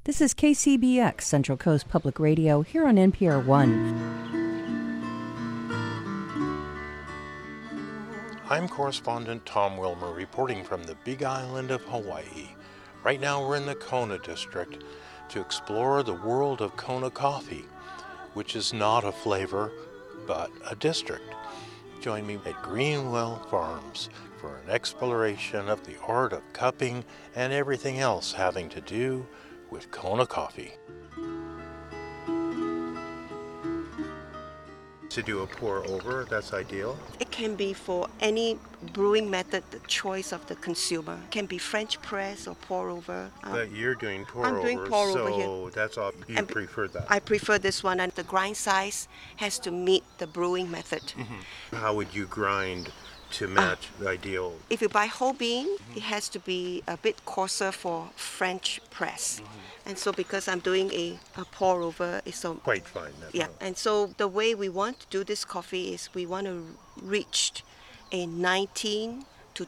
This is KCBX, Central Coast Public Radio, here on NPR One. I'm correspondent Tom Wilmer reporting from the Big Island of Hawaii. Right now we're in the Kona district to explore the world of Kona coffee, which is not a flavor, but a district. Join me at Greenwell Farms for an exploration of the art of cupping and everything else having to do with Kona coffee. To do a pour over, that's ideal. It can be for any brewing method, the choice of the consumer. It can be French press or pour over. But you're doing pour I'm over, doing pour over here. so that's all you prefer that. I prefer this one, and the grind size has to meet the brewing method. Mm-hmm. How would you grind to match the ideal? If you buy whole bean, it has to be a bit coarser for French press. And so because I'm doing a pour over, it's so Quite fine. yeah. And so the way we want to do this coffee is we want to reach a 19 to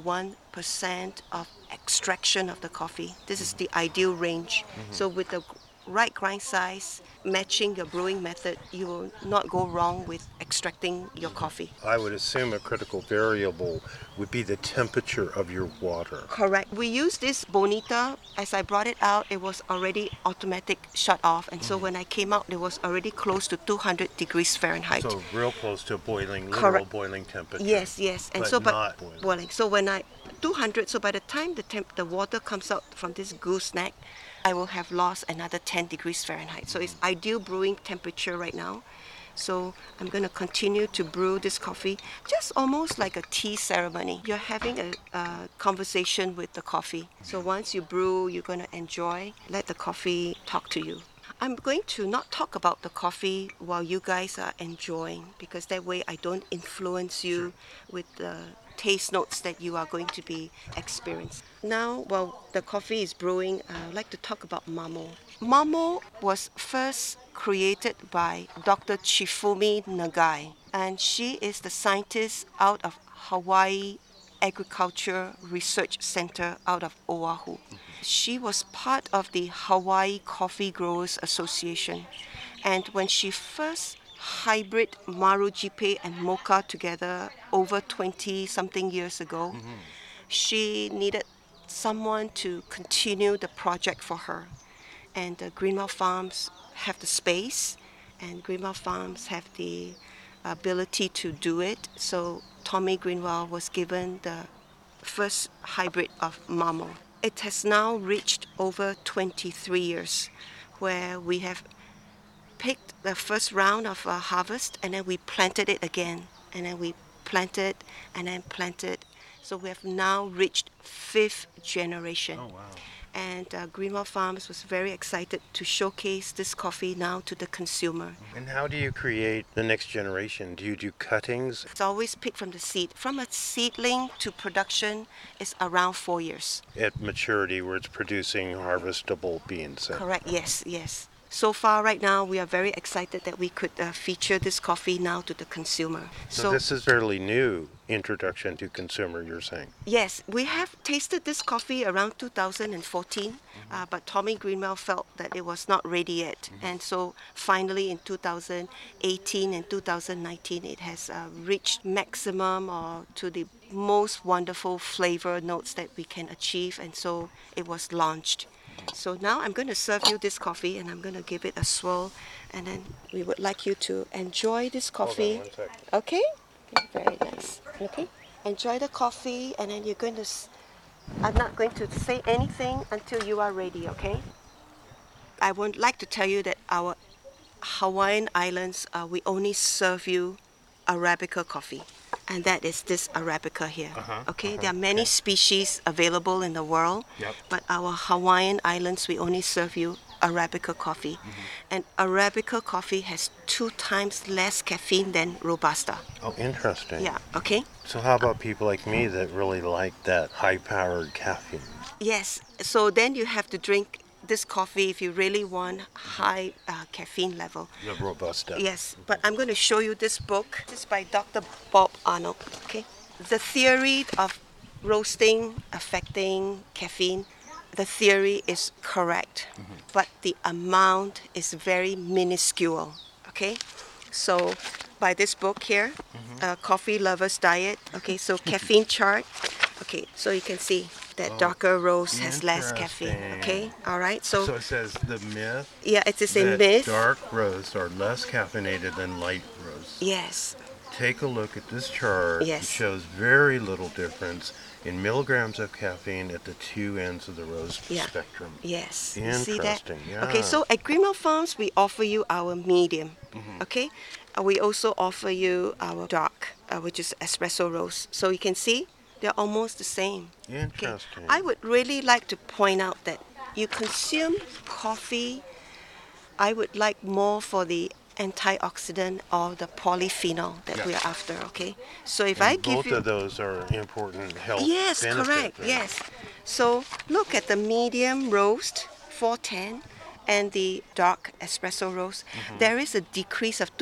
21% of extraction of the coffee. This is the ideal range. So with the right grind size, matching your brewing method, you will not go wrong with extracting your coffee. I would assume a critical variable would be the temperature of your water. Correct. We use this Bonita. As I brought it out, it was already automatic shut off. And so when I came out, it was already close to 200 degrees Fahrenheit. So real close to boiling, literal Correct. boiling temperature. Yes. And but so, not boiling. So when 200, so by the time the water comes out from this gooseneck, I will have lost another 10 degrees Fahrenheit. So it's ideal brewing temperature right now. So I'm going to continue to brew this coffee, just almost like a tea ceremony. You're having a conversation with the coffee. So once you brew, you're going to enjoy, let the coffee talk to you. I'm going to not talk about the coffee while you guys are enjoying, because that way I don't influence you with the taste notes that you are going to be experiencing. Now, while the coffee is brewing, I'd like to talk about mamo. Mamo was first created by Dr. Chifumi Nagai, and she is the scientist out of Hawaii Agriculture Research Center out of Oahu. She was part of the Hawaii Coffee Growers Association, and when she first hybrid Marujipe and Mocha together over 20-something years ago, she needed someone to continue the project for her. And Greenwell Farms have the space, and Greenwell Farms have the ability to do it. So Tommy Greenwell was given the first hybrid of Mamo. It has now reached over 23 years, where we have picked the first round of harvest, and then we planted it again, and then we planted and then planted. So we have now reached 5th generation. Oh, wow. And Greenwell Farms was very excited to showcase this coffee now to the consumer. And how do you create the next generation? Do you do cuttings? It's always picked from the seed. From a seedling to production is around 4 years. At maturity, where it's producing harvestable beans. Correct, yes. So far, right now, we are very excited that we could feature this coffee now to the consumer. So this is fairly new introduction to consumer, you're saying? Yes, we have tasted this coffee around 2014, but Tommy Greenwell felt that it was not ready yet. And so finally in 2018 and 2019, it has reached maximum or to the most wonderful flavor notes that we can achieve, and so it was launched. So now I'm going to serve you this coffee, and I'm going to give it a swirl, and then we would like you to enjoy this coffee. Hold on 1 second. Okay, very nice. Okay, enjoy the coffee, and then you're going to, I'm not going to say anything until you are ready, okay? I would like to tell you that our Hawaiian Islands, we only serve you Arabica coffee. And that is this Arabica here. There are many species available in the world, but our Hawaiian Islands, we only serve you Arabica coffee. And Arabica coffee has 2 times less caffeine than Robusta. Oh, interesting. Yeah, okay? So how about people like me that really like that high-powered caffeine? Yes, so then you have to drink this coffee if you really want high caffeine level. The Robusta. Yes, but I'm going to show you this book. This is by Dr. Bob Arnold, okay? The theory of roasting affecting caffeine the theory is correct, but the amount is very minuscule. Okay, so by this book here, Coffee Lover's Diet. Okay, so caffeine chart. Okay, so you can see that darker roast has less caffeine. Okay, all right. So it says the myth Yeah, it is a that myth. dark roasts are less caffeinated than light roasts. Yes. Take a look at this chart. Yes. It shows very little difference in milligrams of caffeine at the two ends of the roast spectrum. Yes. You see that? Interesting. Yeah. Okay, so at Greenwell Farms, we offer you our medium. Okay, we also offer you our dark, which is espresso roast. So you can see they're almost the same. Interesting. I would really like to point out that you consume coffee, I would like more for the antioxidant or the polyphenol that we are after, okay? So if I give both you... of those are important health Yes, benefits, correct, right? yes. So look at the medium roast, 410, and the dark espresso roast. There is a decrease of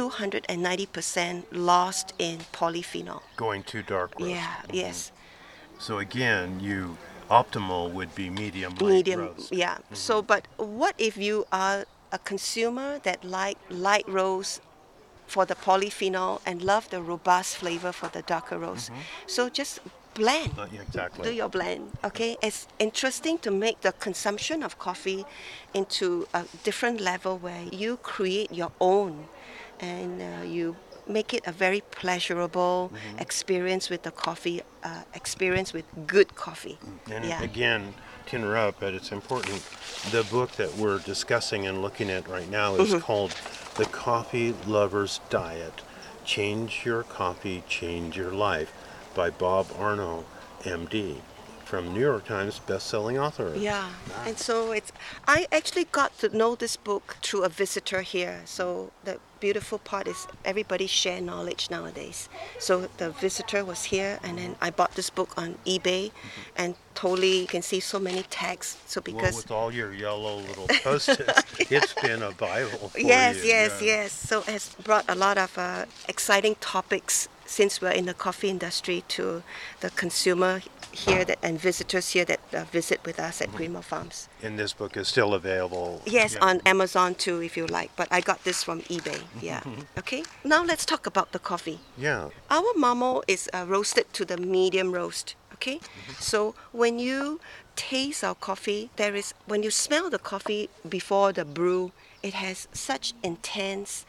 290% lost in polyphenol. Going to dark roast. Yeah, yes. So again, optimal would be medium light Medium, roast. yeah. So, but what if you are a consumer that like light roast for the polyphenol and love the robust flavor for the darker roast? So just blend. Yeah, exactly. Do your blend, okay? It's interesting to make the consumption of coffee into a different level where you create your own and you make it a very pleasurable experience with the coffee, experience with good coffee. And Yeah. again, to interrupt, but it's important. The book that we're discussing and looking at right now is called The Coffee Lover's Diet. Change Your Coffee, Change Your Life by Bob Arno, MD, from New York Times best-selling author. Yeah, and so I actually got to know this book through a visitor here. So the beautiful part is everybody share knowledge nowadays. So the visitor was here, and then I bought this book on eBay, and totally you can see so many tags. So Well, because with all your yellow little post-its, it's been a Bible for yes, you. yes, Yeah. yes. So it has brought a lot of exciting topics since we're in the coffee industry to the consumer here and visitors here that visit with us at Greenwell Farms. And this book is still available. Yes, Yeah. on Amazon too, if you like. But I got this from eBay. Yeah. Okay. Now let's talk about the coffee. Yeah. Our mamo is roasted to the medium roast. Okay. So when you taste our coffee, when you smell the coffee before the brew, it has such intense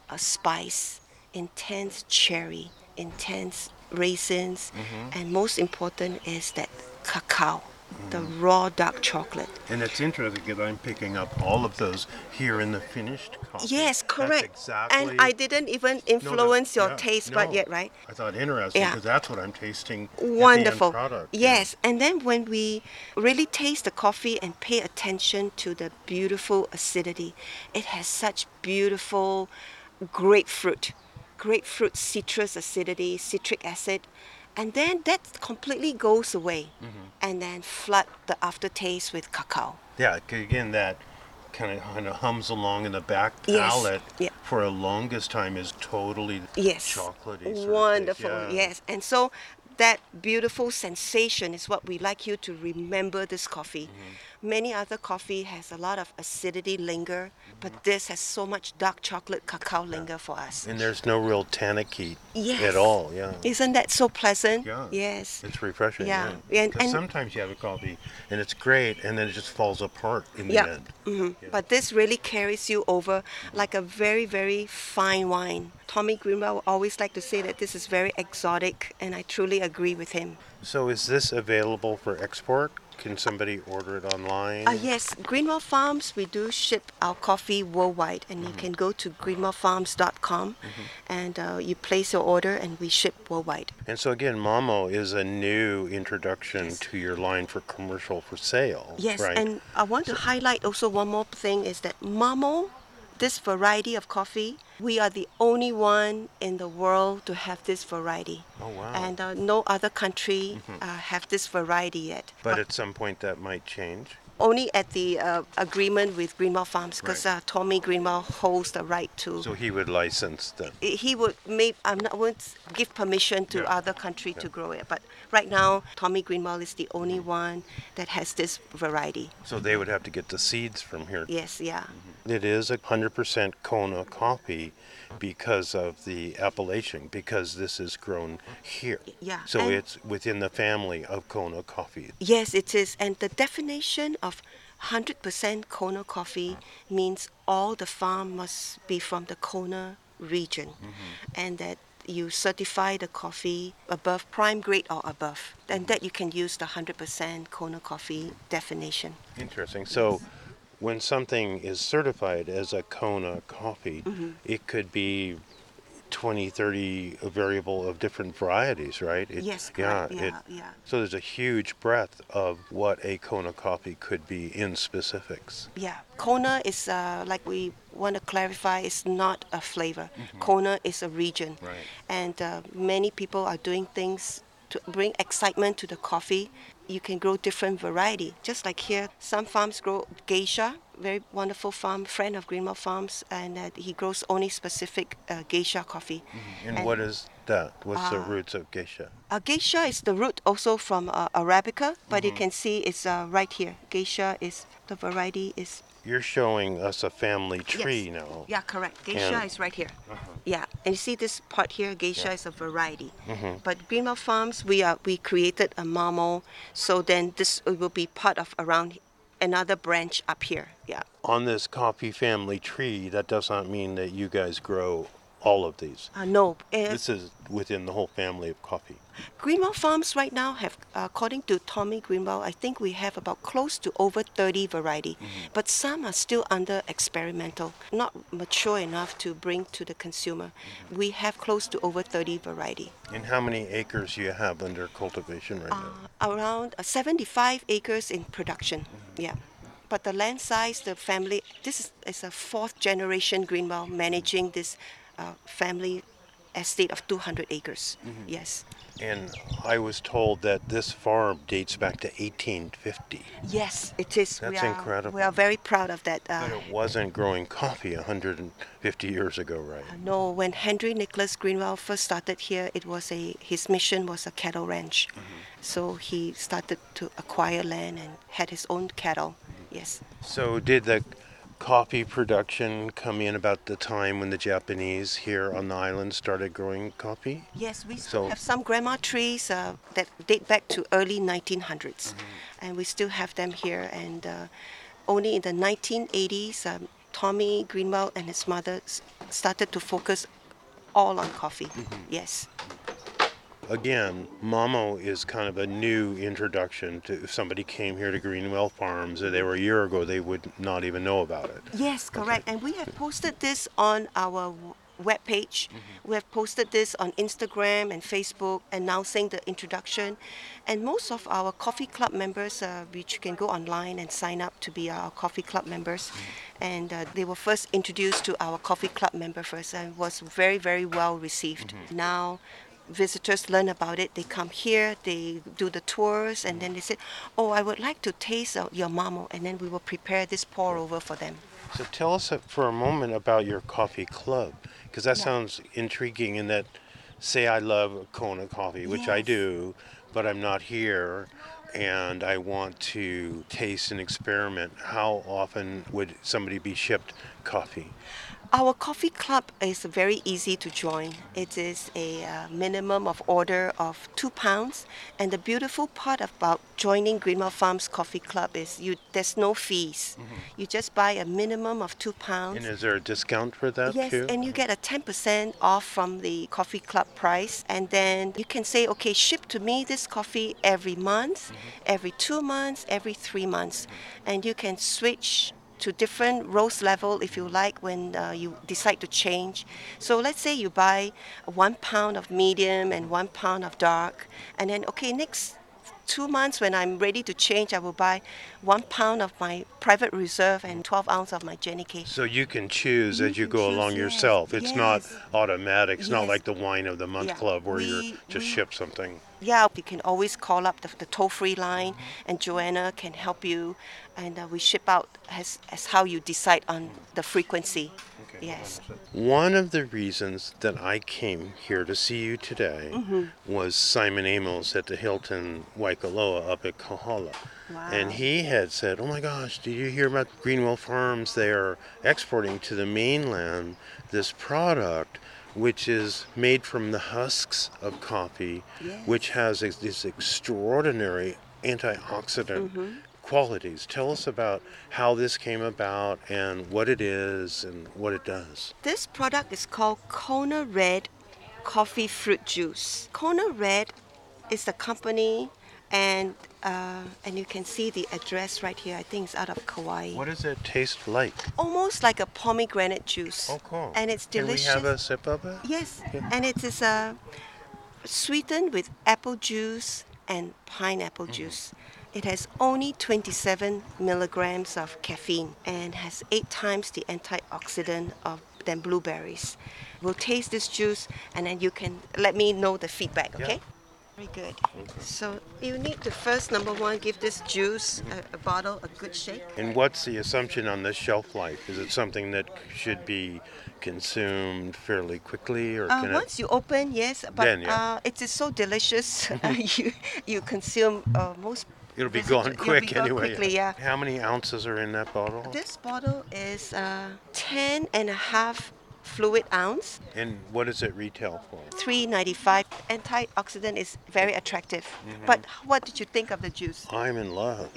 spice, intense cherry, intense raisins, and most important is that cacao, the raw dark chocolate. And it's interesting because I'm picking up all of those here in the finished coffee. Yes, correct. That's exactly. And I didn't even influence your taste bud yet, right? I thought interesting Yeah. because that's what I'm tasting. Wonderful. At the end product. Yes, and then when we really taste the coffee and pay attention to the beautiful acidity, it has such beautiful grapefruit citrus acidity, citric acid, and then that completely goes away, and then flood the aftertaste with cacao. Yeah. Again, that kind of hums along in the back Yes, palate yeah. for a longest time is totally Yes. chocolatey. sort of taste. Wonderful. Yeah. Yes. And so that beautiful sensation is what we like you to remember this coffee. Many other coffee has a lot of acidity linger, but this has so much dark chocolate cacao linger for us. And there's no real tannic heat Yes. at all. Yeah. Isn't that so pleasant? Yeah. Yes. It's refreshing. Yeah. Yeah. And- 'Cause and- sometimes you have a coffee and it's great, and then it just falls apart in the Yeah. end. Yeah. But this really carries you over like a very, very fine wine. Tommy Greenwell always like to say that this is very exotic, and I truly agree with him. So is this available for export? Can somebody order it online? Yes, Greenwell Farms, we do ship our coffee worldwide, and you can go to greenwellfarms.com and you place your order, and we ship worldwide. And so again, Mamo is a new introduction to your line for commercial for sale. Yes, right? and I want to highlight also one more thing is that Mamo, this variety of coffee, we are the only one in the world to have this variety. Oh, wow. And no other country have this variety yet. But at some point that might change. only at the agreement with Greenwell Farms, because Tommy Greenwell holds the right to. So he would license them. He would won't give permission to other country to grow it, but right now Tommy Greenwell is the only one that has this variety. So they would have to get the seeds from here. Yes, yeah. It is 100% Kona coffee because of the appellation, because this is grown here. Yeah. So and it's within the family of Kona coffee. yes, it is. And the definition of 100% Kona coffee means all the farm must be from the Kona region, and that you certify the coffee above prime grade or above. And that you can use the 100% Kona coffee definition. Interesting. So when something is certified as a Kona coffee, it could be 20, 30 variable of different varieties, right? Yes, correct. Yeah. So there's a huge breadth of what a Kona coffee could be in specifics. Yeah, Kona is, like we want to clarify, is not a flavor. Kona is a region. Right. And many people are doing things to bring excitement to the coffee. You can grow different variety. Just like here, some farms grow geisha, very wonderful farm, friend of Greenwell Farms, and he grows only specific geisha coffee. And what is that? What's the roots of geisha? Geisha is the root also from Arabica, but you can see it's right here. Geisha is, the variety is. You're showing us a family tree Yes. now. Yeah, correct. Geisha And- is right here. Yeah, and you see this part here, geisha is a variety. But Greenwell Farms, we created a mamo, so then this will be part of around another branch up here. Yeah. On this coffee family tree, that does not mean that you guys grow all of these. No. This is within the whole family of coffee. Greenwell Farms right now have, according to Tommy Greenwell, I think we have about close to over 30 variety, but some are still under experimental, not mature enough to bring to the consumer. We have close to over 30 variety. And how many acres you have under cultivation right now? Around 75 acres in production. Yeah. But the land size, the family, this is a fourth generation Greenwell managing this family estate of 200 acres. Yes. And I was told that this farm dates back to 1850. Yes, it is. That's incredible. We are very proud of that. But it wasn't growing coffee 150 years ago, right? No, when Henry Nicholas Greenwell first started here, his mission was a cattle ranch. So he started to acquire land and had his own cattle. Yes. So did the coffee production come in about the time when the Japanese here on the island started growing coffee? Yes, we still So- have some grandma trees that date back to early 1900s, and we still have them here. And only in the 1980s, Tommy Greenwell and his mother started to focus all on coffee. Yes. Again, Mamo is kind of a new introduction to if somebody came here to Greenwell Farms, if they were a year ago, they would not even know about it. Yes, correct. And we have posted this on our webpage. We have posted this on Instagram and Facebook announcing the introduction. And most of our coffee club members, which you can go online and sign up to be our coffee club members, and they were first introduced to our coffee club member first and was very, very well received. Now, visitors learn about it. They come here, they do the tours, and then they say, "Oh, I would like to taste your mamo," and then we will prepare this pour over for them. So tell us for a moment about your coffee club, because that sounds intriguing in that, say I love Kona coffee, which I Yes. do, but I'm not here and I want to taste and experiment. How often would somebody be shipped coffee? Our coffee club is very easy to join. It is a minimum of order of £2. And the beautiful part about joining Greenwell Farms Coffee Club is there's no fees. You just buy a minimum of £2. And is there a discount for that Yes, too? and you get a 10% off from the coffee club price. And then you can say, okay, ship to me this coffee every month, every 2 months, every 3 months. And you can switch to different roast level if you like when you decide to change. So let's say you buy 1 pound of medium and 1 pound of dark, and then okay, next 2 months when I'm ready to change, I will buy 1 pound of my private reserve and 12 ounces of my Jenny Cay. So you can choose as you can go choose, along yes, yourself. It's not yes. automatic. It's not Yes. like the Wine of the Month Yeah, Club where we- you're just we- ship something. Yeah, you can always call up the toll-free line, and Joanna can help you, and we ship out as how you decide on the frequency. Yes. One of the reasons that I came here to see you today was Simon Amos at the Hilton Waikoloa up at Kahala. Wow. And he had said, oh my gosh, did you hear about Greenwell Farms? They are exporting to the mainland this product which is made from the husks of coffee, Yes. which has this extraordinary antioxidant qualities. Tell us about how this came about and what it is and what it does. This product is called Kona Red Coffee Fruit Juice. Kona Red is the company, and you can see the address right here. I think it's out of Kauai. What does it taste like? Almost like a pomegranate juice. Oh, cool. And it's delicious. Can we have a sip of it? Yes, and it is sweetened with apple juice and pineapple juice. It has only 27 milligrams of caffeine and has 8 times the antioxidant than blueberries. We'll taste this juice, and then you can let me know the feedback, okay? Yeah. Very good. So you need to first, number one, give this juice, a bottle, a good shake. And what's the assumption on the shelf life? Is it something that should be consumed fairly quickly, or can Once you open, yes, but Then, yeah. it is so delicious. you consume most. it'll be visit- gone it'll be quick gone anyway? quickly, yeah. How many ounces are in that bottle? This bottle is 10 and a half fluid ounce, And what does it retail for? $3.95. Antioxidant is very attractive. But what did you think of the juice? I'm in love.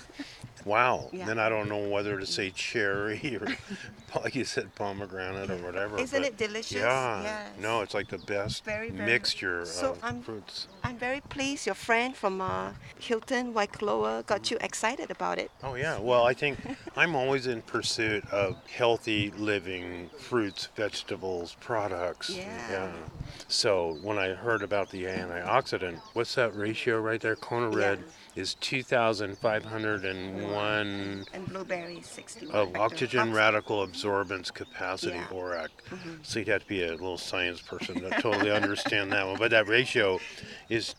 Wow. Yeah. Then I don't know whether to say cherry or, like you said, pomegranate or whatever. Isn't but it delicious? Yeah. Yes. No, it's like the best Very, very- mixture So of fruits. I'm very pleased your friend from Hilton Waikoloa got you excited about it. Oh, yeah. Well, I think I'm always in pursuit of healthy living fruits, vegetables, products. Yeah. So when I heard about the antioxidant, what's that ratio right there? Kona Yeah. Red is 2,501 And blueberries, 61. of oxygen radical absorbance capacity, Yeah. ORAC. So you'd have to be a little science person to totally understand that one. But that ratio is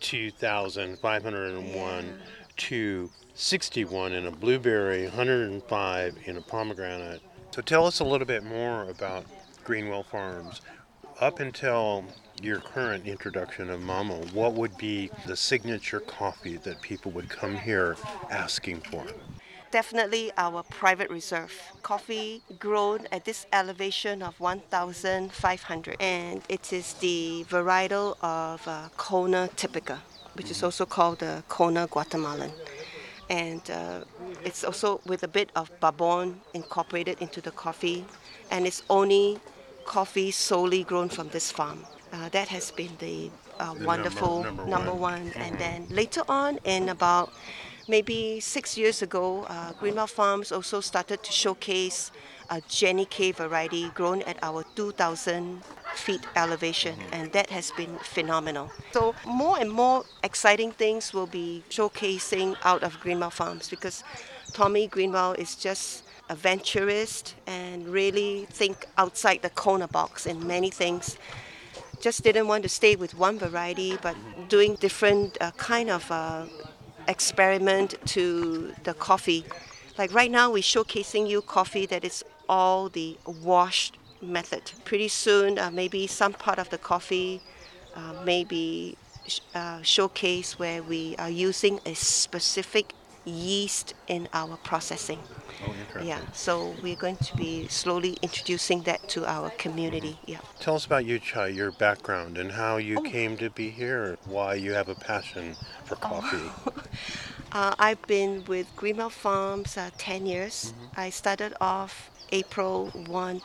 2,501 to 61 in a blueberry, 105 in a pomegranate. So tell us a little bit more about Greenwell Farms. Up until your current introduction of Mama, what would be the signature coffee that people would come here asking for? Definitely our private reserve. Coffee grown at this elevation of 1,500. And it is the varietal of Kona typica, which is also called the Kona Guatemalan. And it's also with a bit of bourbon incorporated into the coffee. And it's only coffee solely grown from this farm. That has been the wonderful number one. one. And then later on, in about maybe 6 years ago, Greenwell Farms also started to showcase a Jenny Cay variety grown at our 2,000 feet elevation, and that has been phenomenal. So more and more exciting things will be showcasing out of Greenwell Farms, because Tommy Greenwell is just a venturist and really think outside the Kona box in many things. Just didn't want to stay with one variety, but doing different kind of experiment to the coffee. Like right now, we're showcasing you coffee that is all the washed method. Pretty soon, maybe some part of the coffee maybe showcase where we are using a specific yeast in our processing. Oh, interesting. Yeah, so we're going to be slowly introducing that to our community. Yeah. Tell us about you, Chai, your background and how you came to be here, why you have a passion for coffee. I've been with Greenwell Farms 10 years. I started off April 1,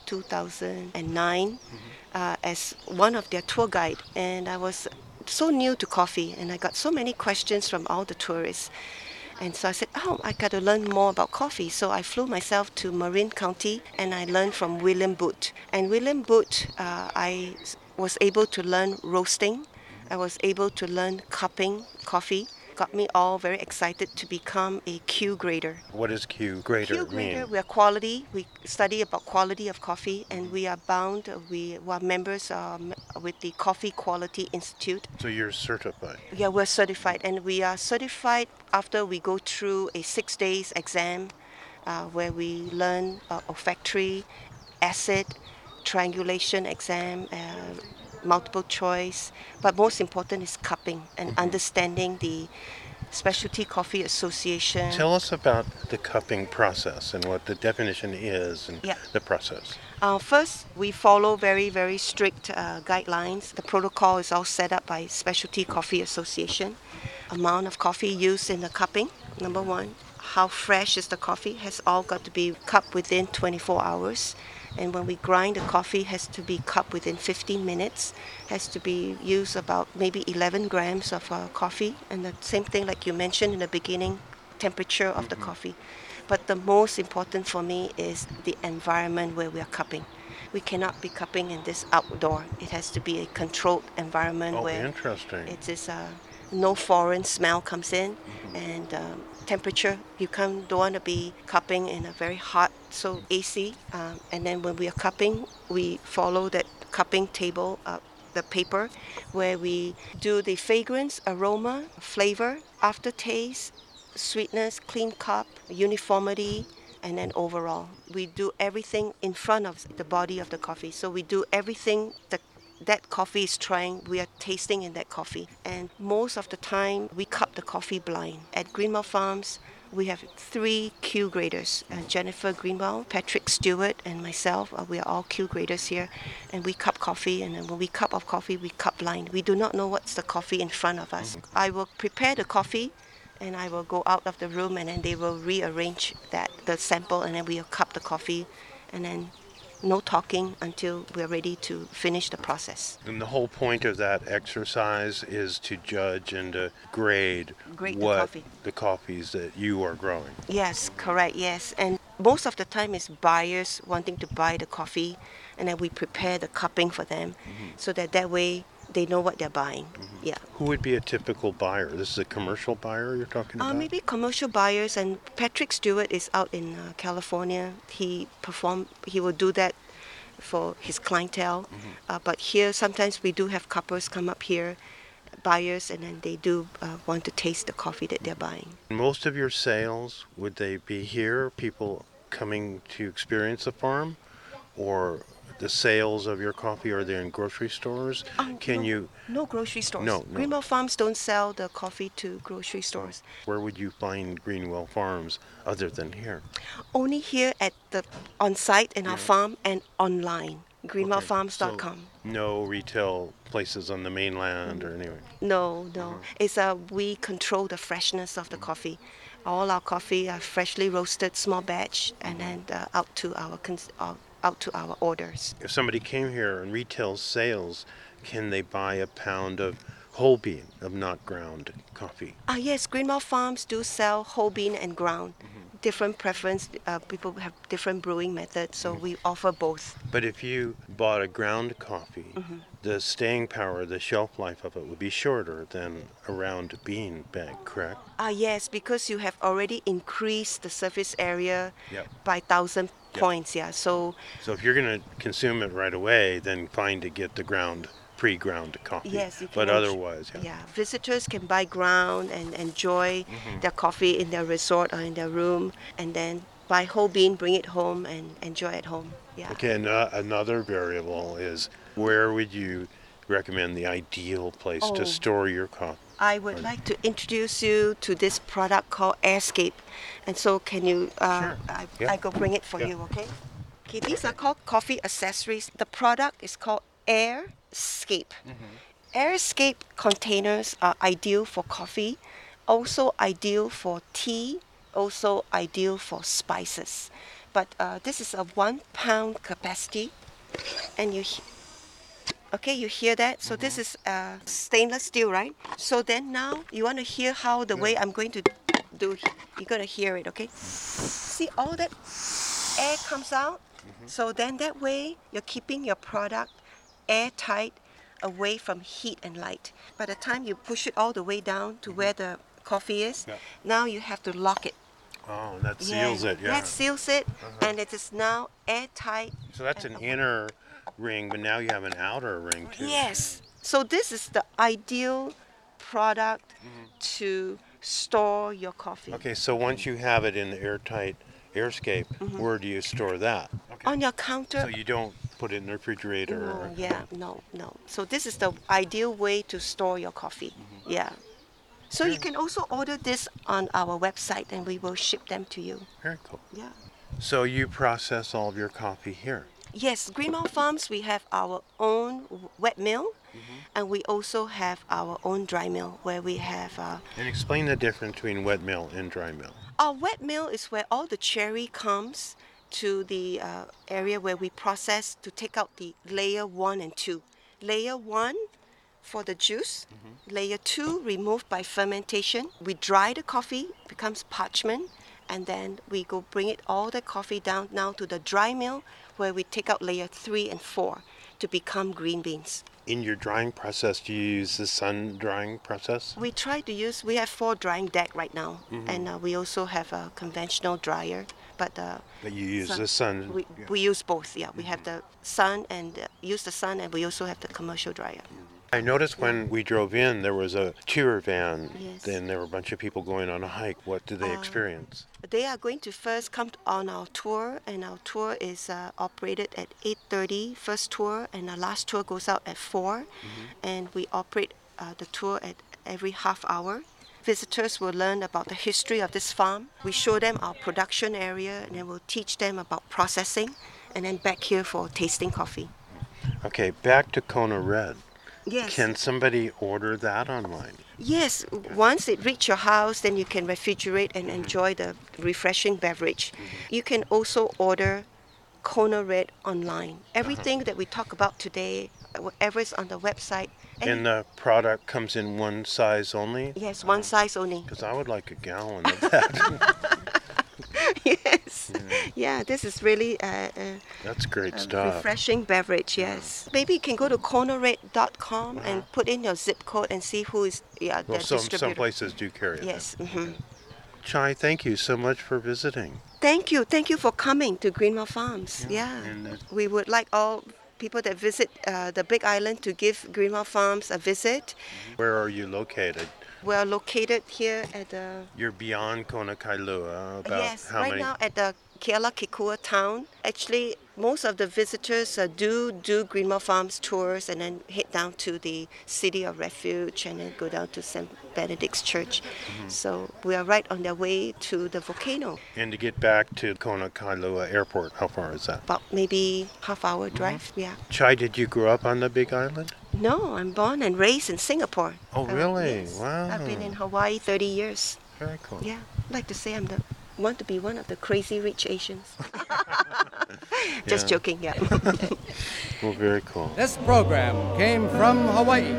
2009 as one of their tour guide, and I was so new to coffee, and I got so many questions from all the tourists. And so I said, I got to learn more about coffee. So I flew myself to Marin County, and I learned from William Booth. And William Booth, I was able to learn roasting. I was able to learn cupping coffee, got me all very excited to become a Q grader. What does Q grader Q grader, mean? we are quality. We study about quality of coffee, and we are bound. We are members with the Coffee Quality Institute. So you're certified. Yeah, we're certified, and we are certified after we go through a 6 days exam, where we learn olfactory, acid, triangulation exam, multiple choice. But most important is cupping and understanding the Specialty Coffee Association. Tell us about the cupping process and what the definition is and Yeah. the process. First, we follow very, very strict guidelines. The protocol is all set up by Specialty Coffee Association. Amount of coffee used in the cupping, number one. How fresh is the coffee has all got to be cupped within 24 hours. And when we grind, the coffee has to be cupped within 15 minutes. Has to be used about maybe 11 grams of coffee. And the same thing like you mentioned in the beginning, temperature of the coffee. But the most important for me is the environment where we are cupping. We cannot be cupping in this outdoor. It has to be a controlled environment where Interesting. it is no foreign smell comes in, and temperature. You don't want to be cupping in a very hot, so AC. And then when we are cupping, we follow that cupping table, the paper, where we do the fragrance, aroma, flavor, aftertaste, sweetness, clean cup, uniformity, and then overall. We do everything in front of the body of the coffee. So we do everything that coffee is trying, we are tasting in that coffee. And most of the time, we cup the coffee blind. At Greenwell Farms, we have 3 Q graders, Jennifer Greenwell, Patrick Stewart, and myself. We are all Q graders here. And we cup coffee, and then when we cup of coffee, we cup blind. We do not know what's the coffee in front of us. I will prepare the coffee, and I will go out of the room, and then they will rearrange the sample, and then we'll cup the coffee, and then no talking until we're ready to finish the process. And the whole point of that exercise is to judge and to grade the coffees that you are growing. Yes, correct, yes. And most of the time it's buyers wanting to buy the coffee, and then we prepare the cupping for them so that way they know what they're buying. Yeah. Who would be a typical buyer? This is a commercial buyer you're talking about? Maybe commercial buyers, and Patrick Stewart is out in California. He will do that for his clientele. But here sometimes we do have cuppers come up here, buyers, and then they do want to taste the coffee that they're buying. Most of your sales, would they be here, people coming to experience the farm? Or the sales of your coffee, are they in grocery stores? No grocery stores. No. Greenwell Farms don't sell the coffee to grocery stores. Where would you find Greenwell Farms other than here? Only here at on site in our farm and online. greenwellfarms.com. So no retail places on the mainland or anywhere? No. It's we control the freshness of the coffee. All our coffee are freshly roasted, small batch, and then out to our orders. If somebody came here and retail sales, can they buy a pound of whole bean, of not ground coffee? Yes, Greenwell Farms do sell whole bean and ground. Different preference. People have different brewing methods, so we offer both. But if you bought a ground coffee, the staying power, the shelf life of it would be shorter than a round bean bag, correct? Yes, because you have already increased the surface area by 1,000 points. Yeah. So if you're going to consume it right away, then fine to get the pre-ground coffee. Yes, you can. But otherwise, visitors can buy ground and enjoy their coffee in their resort or in their room, and then buy whole bean, bring it home, and enjoy at home. Yeah. Okay, and another variable is, where would you recommend the ideal place to store your coffee? I would like to introduce you to this product called Airscape. And so can you, Sure. I go bring it for you, okay? Okay, these are called coffee accessories. The product is called Airscape. Airscape containers are ideal for coffee, also ideal for tea, also ideal for spices. But this is a 1 pound capacity, and you hear that? So this is stainless steel, right? So then now you want to hear how the way I'm going to do. You're going to hear it, okay? See, all that air comes out. So then that way you're keeping your product airtight, away from heat and light. By the time you push it all the way down to where the coffee is. Yeah. Now you have to lock it. Oh, that seals it, yeah. That seals it, and it is now airtight. So that's an inner ring, but now you have an outer ring too. Yes. So this is the ideal product to store your coffee. Okay, so once you have it in the airtight airscape, where do you store that? Okay. On your counter. So you don't put it in the refrigerator? No, yeah, no. So this is the ideal way to store your coffee. Yeah. So you can also order this on our website, and we will ship them to you. Very cool. Yeah. So you process all of your coffee here? Yes, Greenmount Farms, we have our own wet mill, and we also have our own dry mill where we have... And explain the difference between wet mill and dry mill. Our wet mill is where all the cherry comes to the area where we process to take out the layer 1 and 2. Layer 1 for the juice, layer 2 removed by fermentation. We dry the coffee, becomes parchment, and then we go bring it all the coffee down now to the dry mill where we take out layer 3 and 4 to become green beans. In your drying process, do you use the sun drying process? We try to use, we have 4 drying deck right now, and we also have a conventional dryer. But you use the sun. We use both, yeah. We have the sun and use the sun, and we also have the commercial dryer. I noticed when we drove in, there was a tour van. Yes. Then there were a bunch of people going on a hike. What did they experience? They are going to first come on our tour, and our tour is operated at 8:30, first tour, and the last tour goes out at 4. And we operate the tour at every half hour. Visitors will learn about the history of this farm. We show them our production area, and then we'll teach them about processing, and then back here for tasting coffee. Okay, back to Kona Red. Yes. Can somebody order that online? Yes, once it reaches your house, then you can refrigerate and enjoy the refreshing beverage. You can also order Kona Red online. Everything that we talk about today, whatever is on the website. And the product comes in one size only? Yes, one size only. Because I would like a gallon of that. Yes. Yeah, this is really That's great stuff. refreshing beverage, yes. Maybe you can go to konared.com and put in your zip code and see who is the Well, distributor. some places do carry it. Yes. Chai, thank you so much for visiting. Thank you. Thank you for coming to Greenmount Farms. Yeah. And, We would like all people that visit the Big Island to give Greenmount Farms a visit. Where are you located? We're located here at the... You're beyond Kona Kailua. About Yes, how right many? now at the Kealakekua town. Actually, most of the visitors do Greenmount Farms tours and then head down to the City of Refuge and then go down to St. Benedict's Church. So we are right on the way to the volcano. And to get back to Kona Kailua Airport, how far is that? About maybe half-hour drive, yeah. Chai, did you grow up on the Big Island? No, I'm born and raised in Singapore. Oh, really? Yes. Wow. I've been in Hawaii 30 years. Very cool. Yeah, I'd like to say want to be one of the crazy rich Asians. Just Yeah. joking, yeah. Well, very cool. This program came from Hawaii.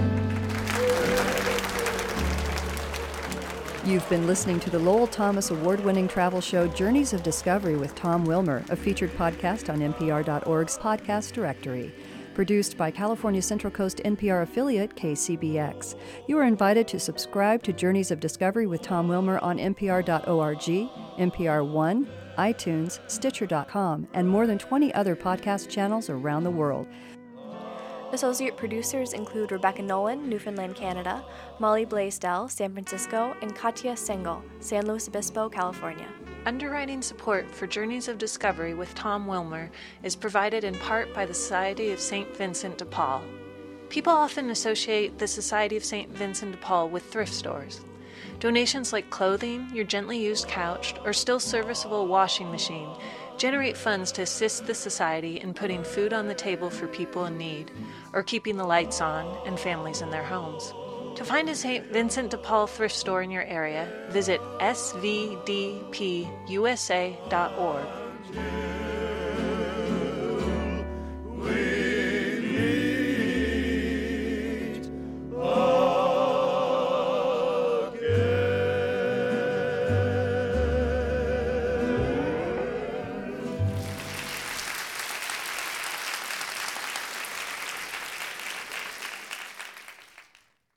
You've been listening to the Lowell Thomas award-winning travel show Journeys of Discovery with Tom Wilmer, a featured podcast on NPR.org's podcast directory. Produced by California Central Coast NPR affiliate KCBX. You are invited to subscribe to Journeys of Discovery with Tom Wilmer on NPR.org, NPR One, iTunes, Stitcher.com, and more than 20 other podcast channels around the world. Associate producers include Rebecca Nolan, Newfoundland, Canada, Molly Blaisdell, San Francisco, and Katya Sengel, San Luis Obispo, California. Underwriting support for Journeys of Discovery with Tom Wilmer is provided in part by the Society of St. Vincent de Paul. People often associate the Society of St. Vincent de Paul with thrift stores. Donations like clothing, your gently used couch, or still serviceable washing machine generate funds to assist the Society in putting food on the table for people in need, or keeping the lights on and families in their homes. To find a St. Vincent de Paul thrift store in your area, visit svdpusa.org.